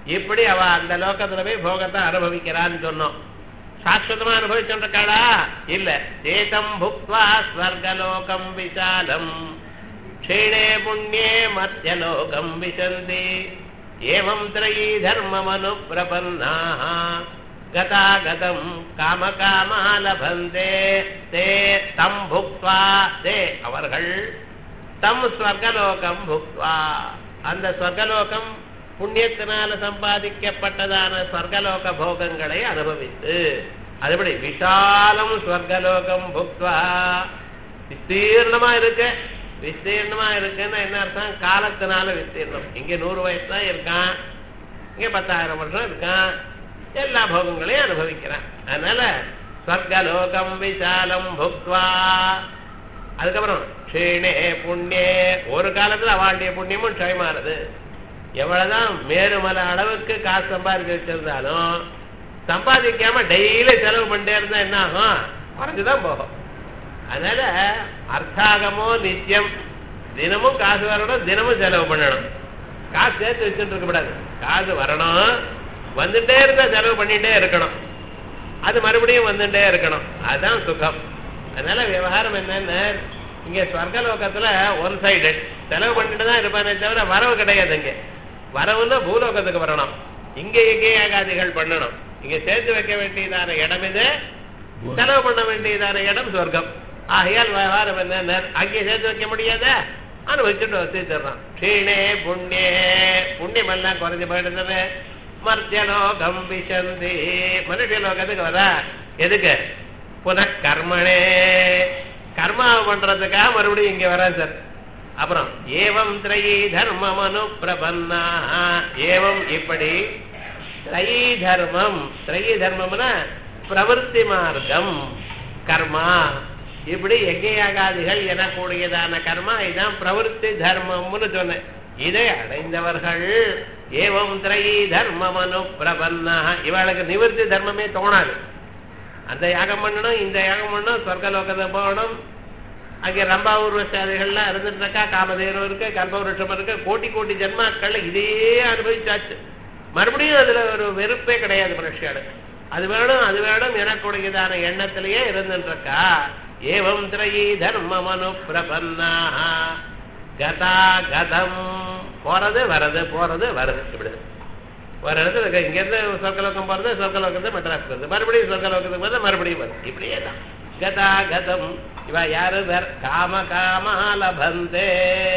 இப்படி அவ அந்த லோகத்துல போய் போகத்தை அனுபவிக்கிறான்னு சொன்னோம். சாஸ்வதமா அனுபவிச்சுருக்காளா? இல்ல. சேதம் புக்வா ஸ்வர்கலோகம் விசாலம் க்ஷீணே புண்ணியே மத்யலோகம் விசந்தி ஏவம் த்ரயீ தர்மமனு பிரபன்னாஹ கதாகதம் காமகாமா லபந்தே தே தம் புக்வா தே அவர்கள் தம் ஸ்வர்கலோகம் புக்வா அந்த ஸ்வர்கலோகம் புண்ணியத்தினால சம்பாதிக்கப்பட்டதான ஸ்வர்கலோக போகங்களை அனுபவித்து அதுபடி விஷாலம் ஸ்வர்கலோகம் புக்வா விஸ்தீர்ணமா இருக்கு. விஸ்தீர்ணமா இருக்குன்னா என்ன அர்த்தம்? காலத்தினால விஸ்தீர்ணம். இங்க 100 வயசு தான் இருக்கான், இங்க 10,000 வருஷம் இருக்கான், எல்லா போகங்களையும் அனுபவிக்கிறான். அதனால ஸ்வர்கலோகம் விஷாலம் புக்வா. அதுக்கப்புறம் க்ஷீணே புண்ணியே ஒரு காலத்துல அவாண்டிய புண்ணியமும் க்ஷயமானது. எவ்வளவுதான் மேருமலை அளவுக்கு காசு சம்பாதிக்க வச்சிருந்தாலும் சம்பாதிக்காம டெய்லி செலவு பண்ணிட்டே இருந்தா என்ன ஆகும்? குறைஞ்சுதான் போகும். அதனால அர்த்தாகமோ நித்தியம் தினமும் காசு வரணும், தினமும் செலவு பண்ணணும். காசு சேர்த்து வச்சுட்டு இருக்கக்கூடாது. காசு வரணும், வந்துட்டே இருந்தா செலவு பண்ணிட்டே இருக்கணும், அது மறுபடியும் வந்துட்டே இருக்கணும். அதுதான் சுகம். அதனால விவகாரம் என்னன்னு இங்க ஸ்வர்கலோகத்துல ஒன் சைடட் செலவு பண்ணிட்டு தான் இருப்பானே தவிர வரவு கிடையாது. இங்க வரவுன்னா பூலோகத்துக்கு வரணும், இங்க யஜ்ஞயாகாதிகள் பண்ணணும். இங்க சேர்த்து வைக்க வேண்டியதான இடம் இது, செலவு பண்ண வேண்டியதான இடம் சொர்க்கம். ஆகையால் விவகாரம் என்ன அங்கே சேர்த்து வைக்க முடியாத அனுபவிச்சுட்டு வச்சுடுறான். க்ஷீணே புண்ணியே புண்ணியம் எல்லாம் குறைஞ்சு போயிடுறது. மர்த்தியலோகம் விசந்தி மனுஷலோகத்துக்கு வர எதுக்கு? புனக்கர்மனே கர்மாவை பண்றதுக்காக மறுபடியும் இங்க வர சார். அப்புறம் ஏவம் த்ரயீ தர்மம் அனுப்பிரபன்னா ஏவம் இப்படி த்ரயீ தர்மம். த்ரயீ தர்மம்னா பிரவருத்தி மார்க்கம் கர்மா. இப்படி யஜ்ஞயாகாதிகள் எனக்கூடியதான கர்மா இதான் பிரவருத்தி தர்மம்னு சொன்னேன். இதை அடைந்தவர்கள் ஏவம் த்ரயீ தர்மம் அனுப்பிரபன்னா இவளுக்கு நிவர்த்தி தர்மமே தோணாது. அந்த யாகம் பண்ணணும், இந்த யாகம் பண்ணணும், சொர்க்கலோகத்தை போகணும், அங்கே ரம்பா உருவசாதிகள்லாம் இருந்துட்டு இருக்கா, காமதேவம் இருக்கு, கல்பவருஷம் இருக்கு, கோட்டி கோட்டி ஜென்மாக்கள் இதே அனுபவிச்சாச்சு. மறுபடியும் அதுல ஒரு வெறுப்பே கிடையாது மனுஷியாளுக்கு. அது வேணும் அது வேணும் எனக்குடையதான எண்ணத்திலேயே இருந்துட்டு இருக்கா. ஏவம் த்ரயீ தர்மம் அனுப்பிரபன்னா கதா கதம் போறது வரது போறது வரது. இப்படி ஒரு இடத்துல இங்கிருந்து சொர்க்கலோகம் போறது, சொர்க்கலோகத்தை மெட்ராஸ் வருது, மறுபடியும் சொர்க்கலோகத்துக்கு போறது, மறுபடியும் வருது. இப்படியே தான் கதா கதம். இவ யாரு? காம காமாலபந்தே.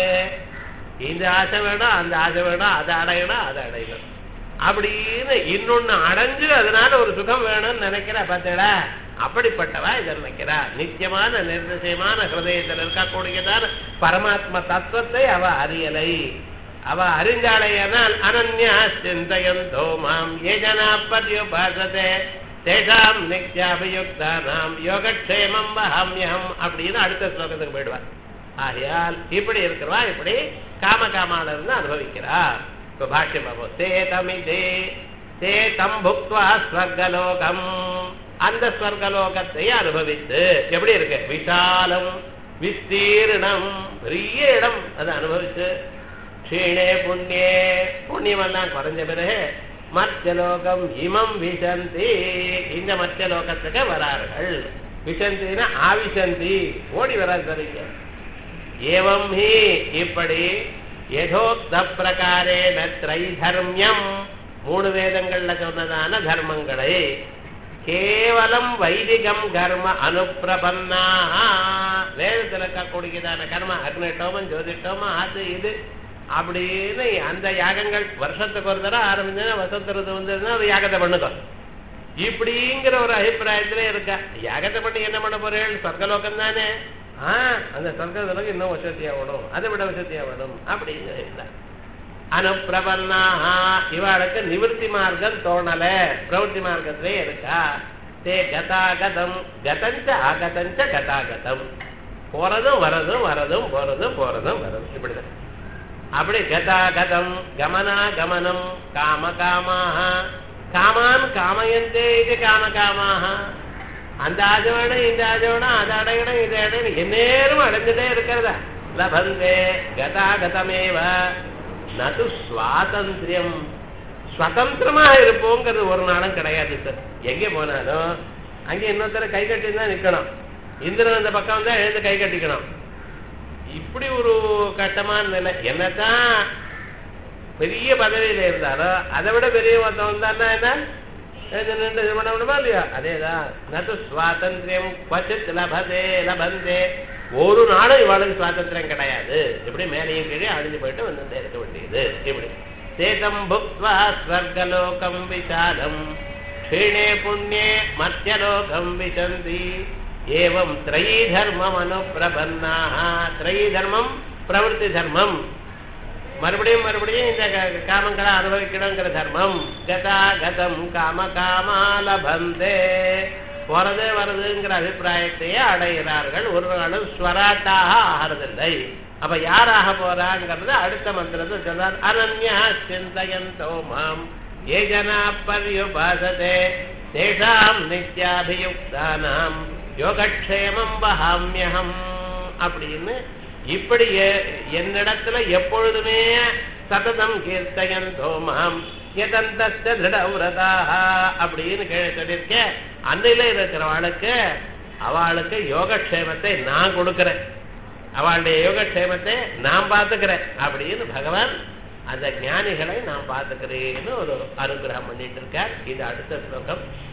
இந்த ஆசை வேணும், அந்த ஆசை வேணும், அதை அடையணும், அதை அடையணும் அப்படின்னு இன்னொன்னு அடைஞ்சு அதனால ஒரு சுகம் வேணும்னு நினைக்கிறா. பார்த்தா அப்படிப்பட்டவா இதை நினைக்கிறா. நித்தியமான நிர்திசயமான ஹிருதயத்தில் இருக்கக்கூடியதான பரமாத்ம தத்துவத்தை அவ அறியலை. அவ அறிஞ்சாளையானால் அனன்யா சிந்தயந்தோ மாம் ஏஜனா பர்யுபாசதே தேஷாம் நித்யாபியுக்தானாம் யோகக்ஷேமம் வஹம்யஹம் அப்படின்னு அடுத்த ஸ்லோகத்துக்கு போயிடுவார். ஆகையால் இப்படி இருக்கிறவா இப்படி காம காமால இருந்து அனுபவிக்கிறா. இப்ப பாஷ்யம் பார்ப்போம். சேதமிதே சேதம் புக்த்வா ஸ்வர்கலோகம் அந்த ஸ்வர்கலோகத்தை அனுபவித்து எப்படி இருக்கு? விஷாலம் விஸ்தீர்ணம் பெரிய இடம் அதை அனுபவிச்சு க்ஷீணே புண்ணியே புண்ணியமெல்லாம் குறைஞ்ச பிறகு மத்தியலோகம் இமம் விசந்தி இந்த மத்தியலோகத்துக்கு வரார்கள். விசந்தினா ஆவிசந்தி ஓடி வராது. சரிங்க. ஏவம் ஹி இப்படி யதோக்த பிரகாரேண த்ரைதர்மியம் 3 வேதங்கள்ல சொன்னதான தர்மங்களை கேவலம் வைதிகம் கர்ம அனுப்பிரபன்னா வேதத்தில் இருக்கக்கூடியதான கர்ம அக்னிட்டோமம் ஜோதிட்டோமம் அது இது அப்படின்னு அந்த யாகங்கள் வருஷத்துக்கு ஒரு தடவை ஆரம்பிச்சா வசந்தது வந்ததுன்னா அது யாகத்தை பண்ணுதோம் இப்படிங்கிற ஒரு அபிப்பிராயத்திலே இருக்கா. யாகத்தை பண்ணி என்ன பண்ண போறேன்? சொர்க்கலோகம் தானே. அந்த சொர்க்கலோகம் இன்னும் வசதியா வேணும், அதை விட வசதியா வேணும் அப்படின்னு அனுப்பிரபன்னா இவாளுக்கு நிவர்த்தி மார்க்கம் தோணல, பிரவருத்தி மார்க்கத்திலே இருக்கா. தே கதாகதம் கதஞ்ச ஆகதஞ்ச கதாகதம் போறதும் வரதும் வரதும் போறதும் போறதும் வரதும் இப்படிதான். அப்படி கதாகதம் கமனா கமனம் காம காமாக காமான் காமயந்தே இது காம காமாக அந்த ஆசை வேணும் இந்த ஆசை வேணும் அதை அடையணும் இதை அடையணும் எந்நேரம் அடைஞ்சுட்டே இருக்கிறதா. லபந்தே கதாகதமேவ நது சுவாதந்திரியம் சுதந்திரமா இருப்போங்கிறது ஒரு நாளும் கிடையாது சார். எங்கே போனாலும் அங்கே இன்னொருத்தர கை கட்டி தான் நிக்கணும். இந்திரன் அந்த பக்கம் வந்தா எழுந்து கை கட்டிக்கணும். இப்படி ஒரு கஷ்டமான நிலை. என்னதான் பெரிய பதவியில இருந்தாலும் அதை விட பெரிய ஒருத்தன் வந்தான்னா என்ன நின்று பண்ண முடியுமா இல்லையா? அதேதான். நது சுவாதந்திரம் பசித் லபதே லபந்தே. ஒரு நாளும் இவாளுக்கு சுவாதந்திரம் கிடையாது. இப்படி மேலையும் கீழே அழிஞ்சு போயிட்டு வந்து இருக்க வேண்டியது. இப்படி சேதம் புக்வா ஸ்வர்கலோகம் விசாலம் க்ஷீணே புண்ணியே மத்தியலோகம் விசந்தி. ஏவம் த்ரயீ தர்மம் அனுப்பிரபன்னாஹ. த்ரயீ தர்மம் பிரவருத்தி தர்மம், மறுபடியும் மறுபடியும் இந்த காமங்களை அனுபவிக்கணுங்கிற தர்மம். கதா கதம் காம காமாலபந்தே. போறது வருதுங்கிற அபிப்பிராயத்தையே அடைகிறார்கள். ஒரு நாளும் ஸ்வராட்டாக ஆகிறதில்லை. அப்ப யாராக போறாங்கிறது அடுத்த மந்திரத்தில் சொல்றார். அனன்யா சிந்தயந்தோ மாம் ஏ ஜனா பர்யுபாசதே தேஷாம் நித்யாபியுக்தானாம் யோகக்ஷேமம் வஹாம்யஹம் அப்படின்னு இப்படி என்னிடத்துல எப்பொழுதுமே சததம் கீர்த்தயந்தோ மாம் யதந்தஸ்ய திருடவ்ரதாக அப்படின்னு சொல்லியிருக்க. அன்னையில இருக்கிறவாளுக்கு அவளுக்கு யோகக்ஷேமத்தை நான் கொடுக்கிறேன், அவளுடைய யோகக்ஷேமத்தை நான் பார்த்துக்கிறேன் அப்படின்னு பகவான் அந்த ஞானிகளை நான் பார்த்துக்கிறேன்னு ஒரு அனுகிரகம் பண்ணிட்டு இருக்கார். இது அடுத்த ஸ்லோகம்.